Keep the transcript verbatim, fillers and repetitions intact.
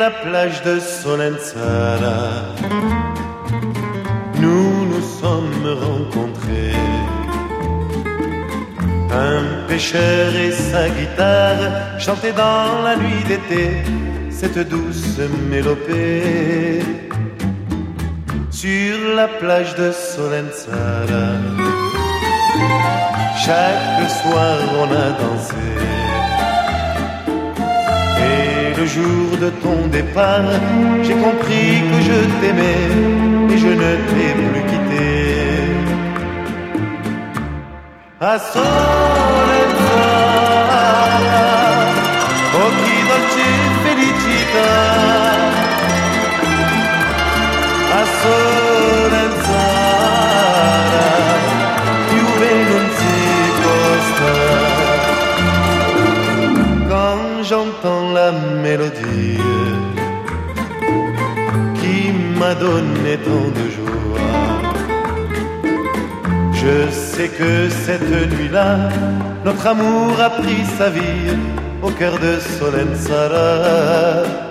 la plage de Solenzara, nous nous sommes rencontrés. Un pêcheur et sa guitare chantaient dans la nuit d'été cette douce mélopée. Sur la plage de Solenzara, chaque soir on a dansé. Et le jour de ton départ, j'ai compris que je t'aimais et je ne t'ai plus quitté. A Solenzara, oh chi dolce felicità. A Solenzara, più bene non si può stare. Quand j'entends la mélodie qui m'a donné tant de joie, je sais que cette nuit-là, notre amour a pris sa vie au cœur de Solenzara.